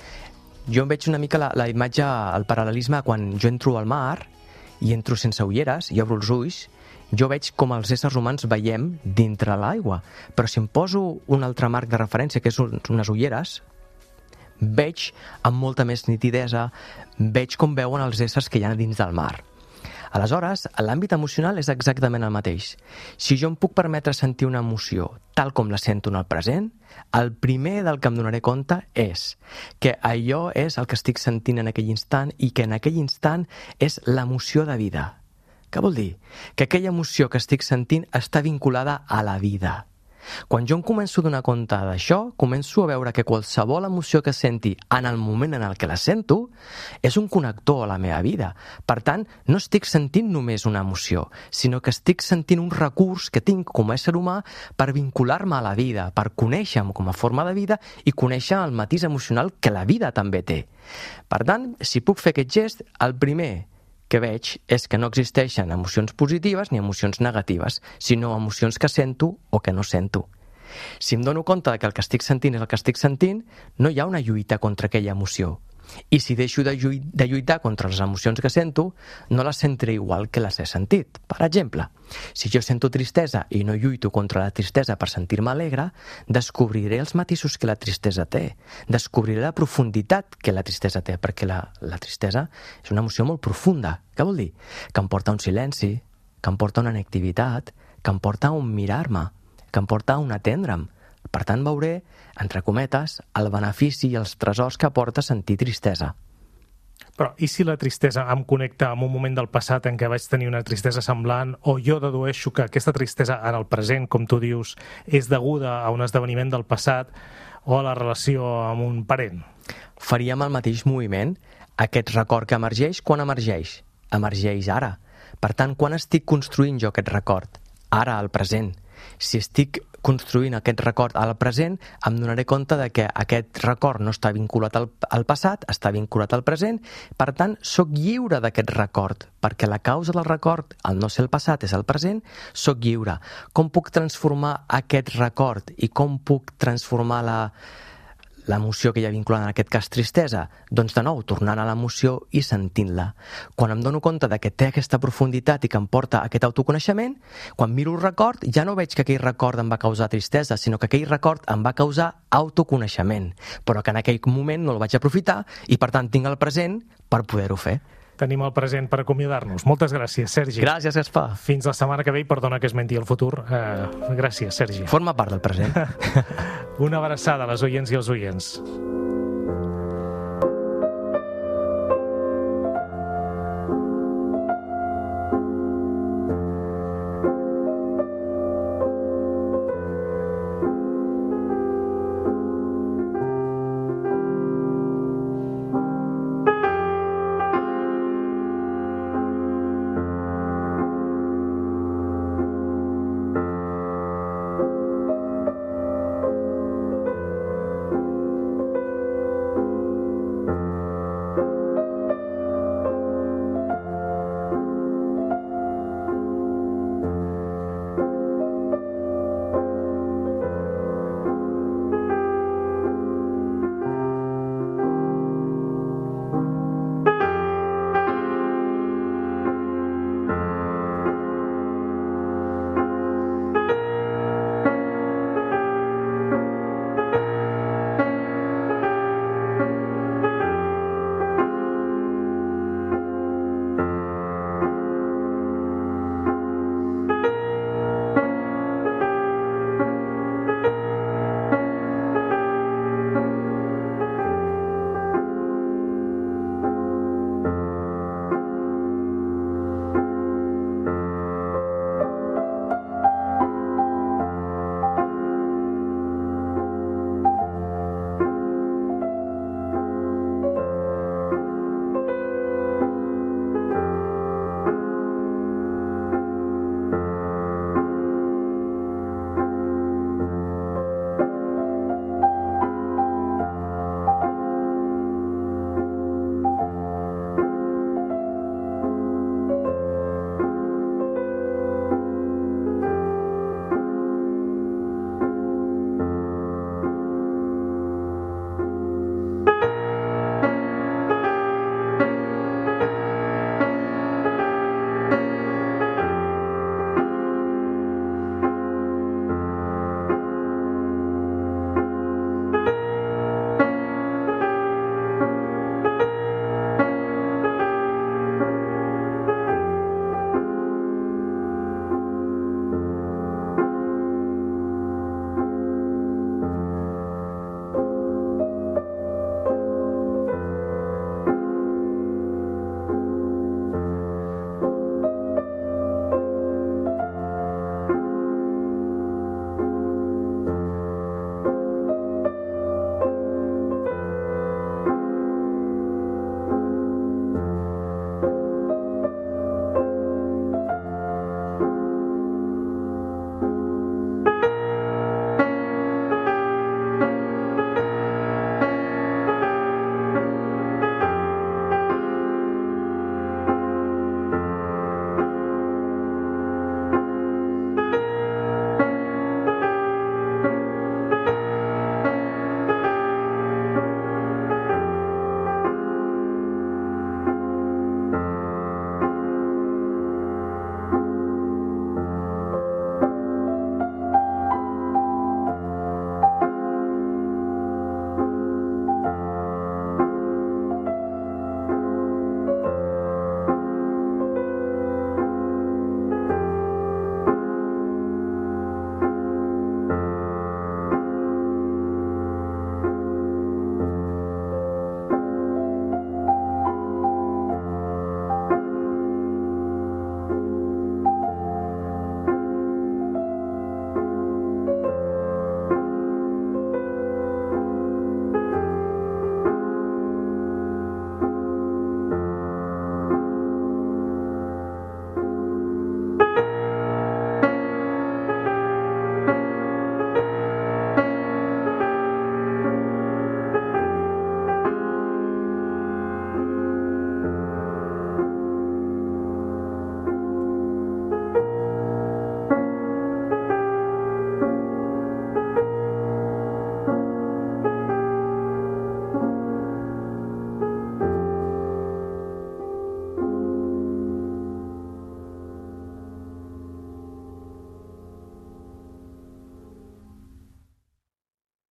Jo em veig una mica la, la imatge, el paral·lelisme, quan jo entro al mar i entro sense ulleres i obro els ulls, jo veig com els éssers humans veiem dintre l'aigua, però si em poso un altre marc de referència, que és unes ulleres, veig amb molta més nitidesa, veig com veuen els éssers que hi ha dins del mar. Aleshores, l'àmbit emocional és exactament el mateix. Si jo em puc permetre sentir una emoció tal com la sento en el present, el primer del que em donaré compte és que allò és el que estic sentint en aquell instant i que en aquell instant és l'emoció de vida. Què vol dir? Que aquella emoció que estic sentint està vinculada a la vida. Quan jo em començo a donar compte d'això, començo a veure que qualsevol emoció que senti en el moment en el que la sento és un connector a la meva vida. Per tant, no estic sentint només una emoció, sinó que estic sentint un recurs que tinc com a ésser humà per vincular-me a la vida, per conèixer-me com a forma de vida i conèixer el matís emocional que la vida també té. Per tant, si puc fer aquest gest, el primer que veig és que no existeixen emocions positives ni emocions negatives, sinó emocions que sento o que no sento. Si em dono compte que el que estic sentint és el que estic sentint, no hi ha una lluita contra aquella emoció. I si deixo de, lluit, de lluitar contra les emocions que sento, no les sentiré igual que les he sentit. Per exemple, si jo sento tristesa i no lluito contra la tristesa per sentir-me alegre, descobriré els matisos que la tristesa té. Descobriré la profunditat que la tristesa té, perquè la, la tristesa és una emoció molt profunda. Què vol dir? Que em porta un silenci, que em porta una inactivitat, que em porta un mirar-me, que em porta un atendre'm. Per tant, veuré, entre cometes, el benefici i els tresors que aporta sentir tristesa. Però i si la tristesa em connecta amb un moment del passat en què vaig tenir una tristesa semblant, o jo dedueixo que aquesta tristesa en el present, com tu dius, és deguda a un esdeveniment del passat o a la relació amb un parent? Faríem el mateix moviment. Aquest record que emergeix, quan emergeix? Emergeix ara. Per tant, quan estic construint jo aquest record? Ara, al present. Si estic construint aquest record al present, em donaré compte de que aquest record no està vinculat al, al passat, està vinculat al present, per tant, sóc lliure d'aquest record, perquè la causa del record, al no ser el passat, és el present, sóc lliure. Com puc transformar aquest record i com puc transformar la l'emoció que hi ha vinculada, en aquest cas tristesa? Doncs de nou, tornant a l'emoció i sentint-la. Quan em dono compte de que té aquesta profunditat i que em porta a aquest autoconeixement, quan miro el record ja no veig que aquell record em va causar tristesa, sinó que aquell record em va causar autoconeixement, però que en aquell moment no el vaig aprofitar i per tant tinc el present per poder-ho fer. Tenim el present per acomiadar-nos. Moltes gràcies, Sergi. Gràcies, Gaspar. Fins la setmana que ve i perdona que es menti el futur. Uh, gràcies, Sergi. Forma part del present. Una abraçada a les oients i els oients.